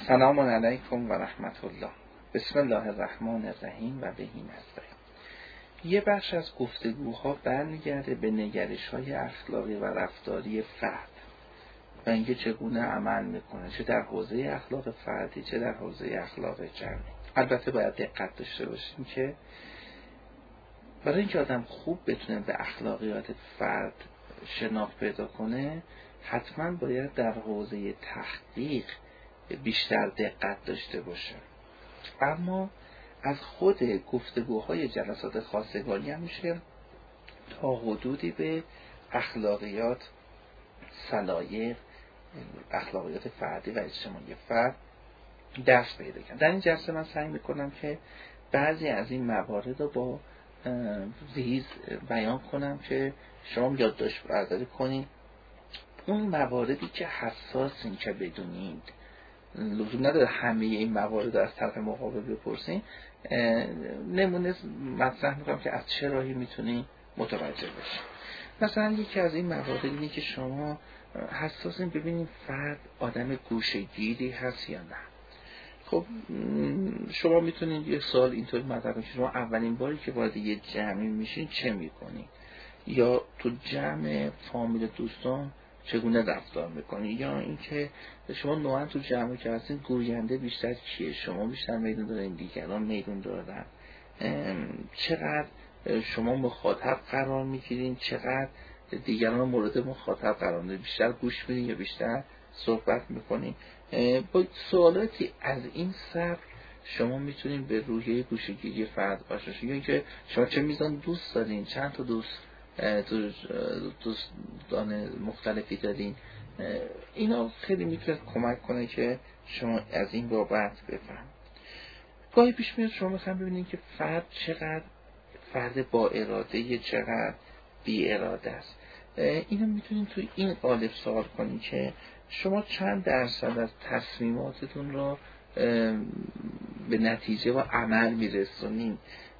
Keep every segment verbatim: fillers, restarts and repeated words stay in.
سلام علیکم و رحمت الله. بسم الله الرحمن الرحیم و بهی نستعین. یه بخش از گفتگوها برمیگرده به نگرش‌های اخلاقی و رفتاری فرد و اینکه چگونه عمل میکنه، چه در حوزه اخلاق فردی چه در حوزه اخلاق جمعی. البته باید دقت داشته باشیم که برای اینکه آدم خوب بتونه به اخلاقیات فرد شناخت پیدا کنه، حتما باید در حوزه تحقیق بیشتر دقت داشته باشه. اما از خود گفتگوهای جلسات خواستگاری هم میشه تا حدودی به اخلاقیات، سلایق، اخلاقیات فردی و اجتماعی فرد دست پیدا کنم. در این جلسه من سعی میکنم که بعضی از این موارد رو با ریز بیان کنم که شما یادداشت برداری کنید. اون مواردی که حساسین که بدونید، لزوم نداره همه این موارد از طرف مقابل بپرسین، نمونه مطرح میکنم که از چه راهی میتونی متوجه بشی. مثلا یکی از این موارد اینه که شما حساسین ببینید فرد آدم گوشه‌گیری هست یا نه. خب شما میتونید یه سوال اینطور مطرح کنید که شما اولین باری که وارد یه جمعی میشین چه میکنید، یا تو جمع فامیل دوستان چگونه رفتار میکنی، یا اینکه شما نوعا تو جمعی که هستین گوینده بیشتر کیه، شما بیشتر میدون دارین دیگران میدون دارن، چقدر شما مخاطب قرار میگیرین، چقدر دیگران مورد مخاطب قرار میدین، بیشتر گوش میدین یا بیشتر صحبت میکنین. با سوالاتی از این سبک شما میتونین به روحیه گوشه‌گیری فرد باشید، یا اینکه شما چه میزان دوست دارین، چند تا دوست دوستان مختلفی دارین. اینا خیلی میتونه کمک کنه که شما از این بابت بفهم. گاهی پیش میاد شما مثلا ببینید که فرد چقدر فرد با اراده، چقدر بی اراده است. اینو میتونید تو این قالب سوال کنید که شما چند درصد از تصمیماتتون رو به نتیجه و عمل میرسونین،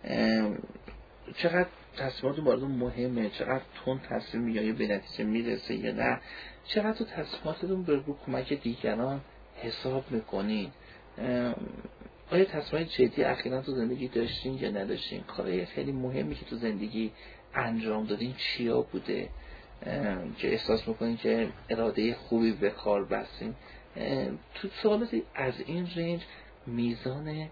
چقدر تصمیماتون براتون مهمه، چقدر تون تصمیم یا به نتیجه میرسه یا نه، چقدر تو تصمیماتتون به کمک دیگران حساب میکنین، آیا تصمیم جدی اخیراً تو زندگی داشتین یا نداشتین، کارهای خیلی مهمی که تو زندگی انجام دادین چیا بوده که احساس میکنین که اراده خوبی به کار بستین. تو سوالاتی از این رنج میزان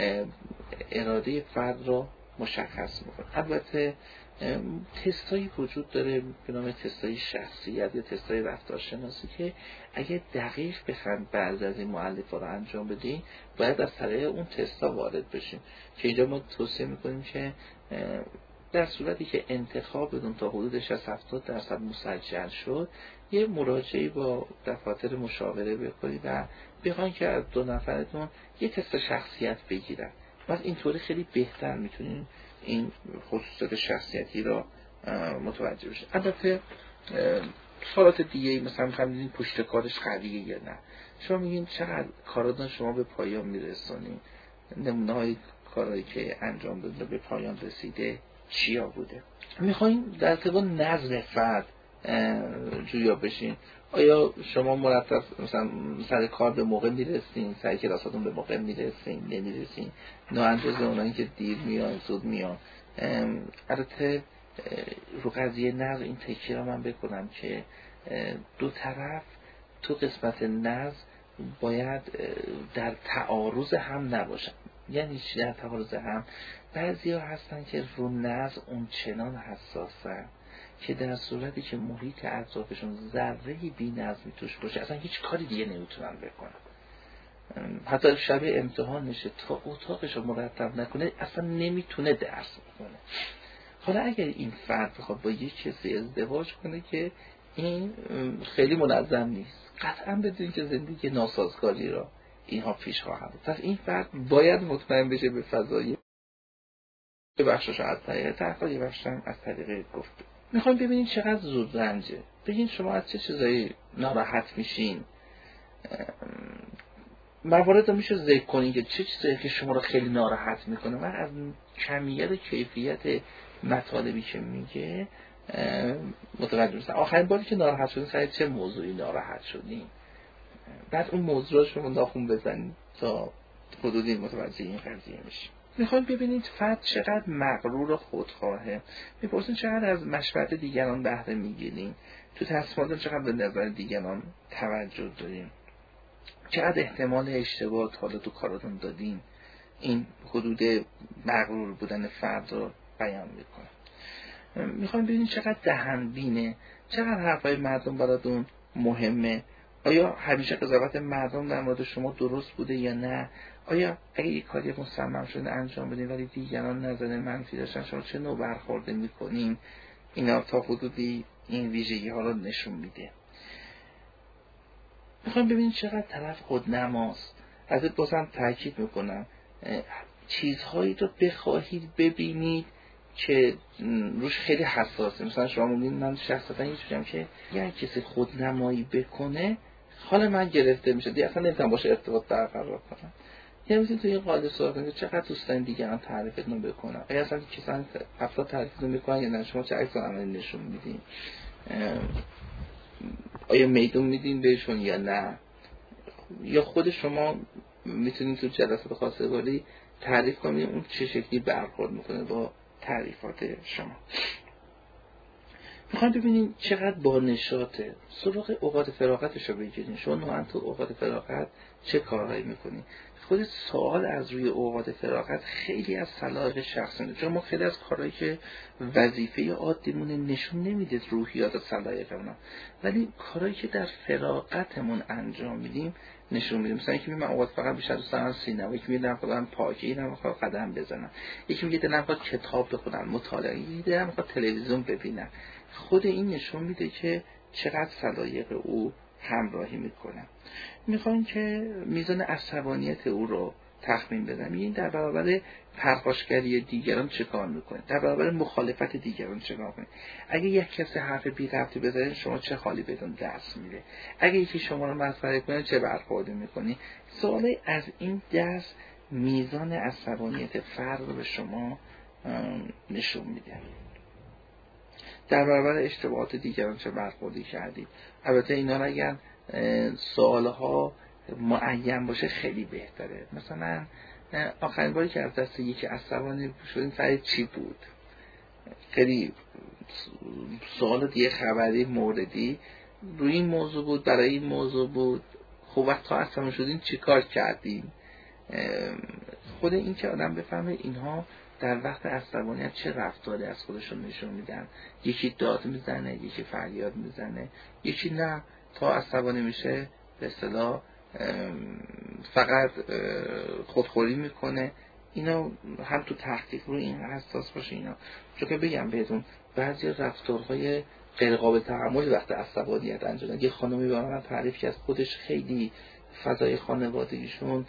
اراده فرد رو مشخص میکنه. البته تستایی وجود داره به نام تستای شخصیت یا تستای رفتارشناسی که اگه دقیق بخواید بعضی از این مؤلفه‌ها رو انجام بدین باید از طریق اون تستا وارد بشین، که اینجا ما توصیه میکنیم که در صورتی که انتخاب بدون تا حدود شصت هفتاد درصد مسجل شد، یه مراجعه با دفاتر مشاوره بکنید و بخواید که از دو نفرتون یه تست شخصیت بگیرن. پس اینطوری خیلی بهتر میتونین این خصوصیات شخصیتی را متوجه بشین. البته سوالات دیگه مثلا میخوایم ببینید پشت کارش قویه یا نه، شما میگین چقدر کاراتون شما به پایان میرسونین، نمونه های کارهایی که انجام داده به پایان رسیده چیا بوده. میخوایم در طبق نظم فرد جویا بشین، آیا شما مرتب مثلا سر کار به موقع میرسین، سر کلاساتون به موقع میرسین، نمیرسین، نوعندوز اونایی که دیر میان زود میان. البته رو قضیه نظم این تکیه را من بکنم که دو طرف تو قسمت نظم باید در تعارض هم نباشن. یعنی چی در تعارض هم؟ بعضی ها هستن که رو نظم اون چنان حساسن که در صورتی که محیط اطرافشون ذره بی نظمی توش باشه اصلا هیچ کاری دیگه نمیتونن بکنن. حتی شب امتحان میشه تا اتاقش رو مرتب نکنه اصلا نمیتونه درس بکنه. حالا اگر این فرد بخواد با یک کسی ازدواج کنه که این خیلی منظم نیست، قطعا بدونید که زندگی ناسازگاری را اینها پیش خواهد. پس این فرد باید مطمئن بشه به فضای بخشش از طریق تحقیق، یه بخش هم از طریق گفته. میخوایم ببینید چقدر زود رنجه. ببین شما از چه چیزایی ناراحت میشین، موارد رو میشه ذکر کنید که چه چیزایی که شما رو خیلی ناراحت میکنه و از کمیت کیفیت مطالبی که میگه متوجه میشن. آخرین باری که ناراحت شدین سر چه موضوعی ناراحت شدین؟ بعد اون موضوع شما ناخون بزنید تا حدودی متوجه این قضیه میشید. میخوایم ببینید فرد چقدر مغرور و خودخواهه. میپرسین چقدر از مشورت دیگران بهره میگیرین، تو تصمیمات چقدر به نظر دیگران توجه دارین، چقدر احتمال اشتباه حالا تو کاراتون دادین. این حدود مغرور بودن فرد رو بیان میکنه. میخوایم ببینید چقدر دهنبینه، چقدر حرفای مردم براتون مهمه، آیا همیشه قضاوت مردم در مورد شما درست بوده یا نه، آیا اگه یک کاری مصمم شده انجام بدین ولی دیگران نظر منفی داشتن شما چه نوع برخورد میکنین. اینا تا حدودی این ویژگی ها رو نشون میده. میخوام ببینید چقدر طرف خودنماست. ازت بازم تاکید میکنم چیزهایی رو بخواهید ببینید که روش خیلی حساسه. مثلا شما میگید من شخصا یه چیزیم که اگه کسی خودنمایی بکنه حال من گرفته میشه، دیگه اصلا نمیتونم باشه ارتباط برقرار کنم. یه میتونید توی این قاعده سوال کنید چقدر دوست دارین دیگران تعریفتون بکنن، آیا اصلا کسان افراد تعریفتون میکنن یا نه، شما چه عکس العملی نشون میدین، آیا میدون میدین بهشون یا نه، یا خود شما میتونید تو جلسات خواستگاری تعریف کنید اون چه شکلی برخورد میکنه با تعریفات شما. میخوایم ببینیم چقدر با نشاطه، سراغ اوقات فراغتش رو بگیرین. شما نوعا تو اوقات فراغت چه کارهایی میکنین؟ خود سوال از روی اوقات فراغت خیلی از صلاح شخصی میده، چون ما خیلی از کارهایی که وظیفه عادیمون نشون نمیده روحیات و صلاحیتمون، ولی کارهایی که در فراغتمون انجام میدیم نشون میده. مثلا یکی میگه من اوقات فقط بیشتر دوست دارم سینما، یکی میگه دلم پاکه، یکی میگه قدم بزنم، یکی میگه دلم میخواد کتاب بخونم، مطالعه، یکی دلم میخواد تلویزیون ببینم. خود این نشون میده که چقدر صلاحیت او همراهی میکنه. میخوام که میزان عصبانیت او رو تخمین بدم. این در برابر پرخاشگری دیگران چه کار میکنه، در برابر مخالفت دیگران چه کار میکنه. اگه یک کسی حرف بی ربطی بزنه شما چه حالی بهتون دست میده، اگه یکی شما رو مسخره کنه چه برخوردی میکنی. سوال از این دست میزان عصبانیت فرد رو به شما نشون میده. در برابر اشتباهات دیگران چه برخوردی کردید. البته اینا رو اگر سوالها معین باشه خیلی بهتره. مثلا آخرین باری که از دست یکی عصبانی شدین سر چی بود؟ خیلی سوال دیگه خبری موردی روی این موضوع بود، برای این موضوع بود. خب وقت تا عصبانی شدین چی کار کردین؟ خود این که آدم بفهمه اینها در وقت عصبانیت چه رفتاری از خودشون نشون میدن. یکی داد میزنه، یکی فریاد میزنه، یکی نه تا عصبانی میشه به اصطلاح فقط خودخوری میکنه. اینا هم تو تحقیق رو این حساس باشه. اینا چون که بگم بهتون بعضی رفتارهای غیر قابل تحمل وقت عصبانیت انجام دادن. یه خانمی به من تعریف کرد خودش خیلی فضای خانوادگیشون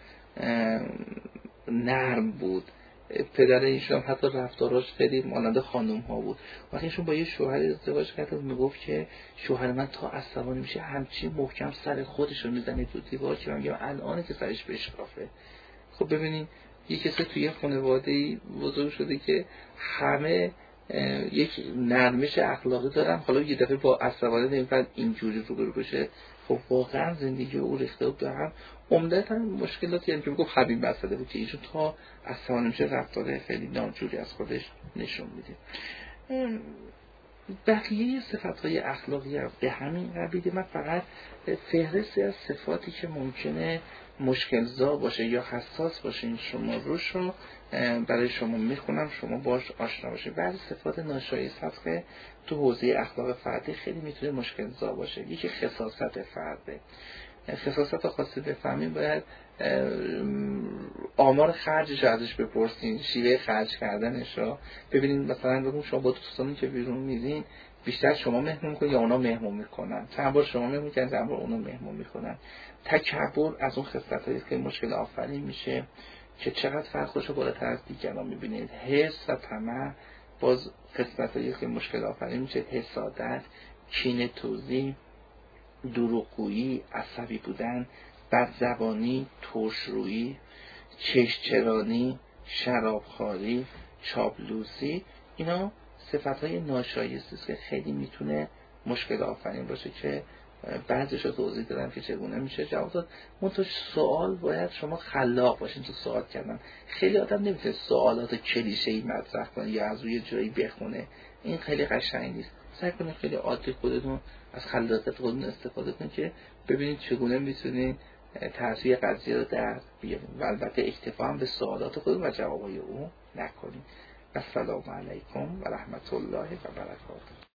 نرم بود، پدر ایشون حتی رفتاراش خیلی مانند خانم ها بود. وقتی ایشون با یه شوهر ازدواج کرد میگفت که شوهر من تا عصبانی میشه همچین محکم سر خودش رو میزنه تو دیوار که من میگم الان که سرش بشکافه. خب ببینین یه کسی توی خانواده‌ای بزرگ شده که همه یک نرمش اخلاقی دارن، حالا یه دفعه با عصبانیت نمیفرد اینجوری روبرو بشه. خب واقعا زندگی او ریخته بود به هم. عمدتاً مشکلاتی یعنی که میگم همین مسئله بود که ایشون تا عصبانی میشه رفتار خیلی ناجوری از خودش نشون میده. بقیه صفات‌های اخلاقی هم به همین قبیله. من فقط فهرستی از صفاتی که ممکنه مشکل زا باشه یا حساس باشین شما روش رو برای شما میخونم، شما باش آشنا باشید. بعضی صفات ناشایست که تو حوزه اخلاق فردی خیلی میتونه مشکل زا باشه. یکی خصاصت فرده. خصاصت خاصی بفهمین باید آمار خرجش ازش بپرسین، شیوه خرج کردنش رو ببینین. مثلا بگم شما با دوستانی که بیرون میرین بیشتر شما مهمون کنین یا اونا مهمون میکنن، چند بار شما مهمون کنین چند بار اونا مهمون میکنن. تکبر از اون خصلتایی که مشکل آفرین میشه که چقدر فرد خودشو بالاتر از دیگران میبینید. حس و طمع باز خصلتایی که مشکل آفرین میشه. حسادت، کینه توزی، دروغگویی، عصبی بودن، بدزبانی، ترشرویی، چشچرانی، شرابخواری، چاپلوسی. اینا صفتهای ناشایسته است که خیلی میتونه مشکل آفرین باشه که بعضیش رو توضیح دادم که چگونه میشه جواب داد. اون تو سوال باید شما خلاق باشین تو سوال کردن. خیلی آدم نمیتونه سوالات کلیشه‌ای مطرح کنه یا از روی جایی بخونه، این خیلی قشنگ نیست. سعی کنید خیلی عادی خودتون از خلاقیت خودتون استفاده کنید که ببینید چگونه میتونید تاثیر قضیه رو در بیارید و البته اکتفا هم به سوالات خودتون و جوابای او نکنید. السلام علیکم و رحمت الله و برکاته.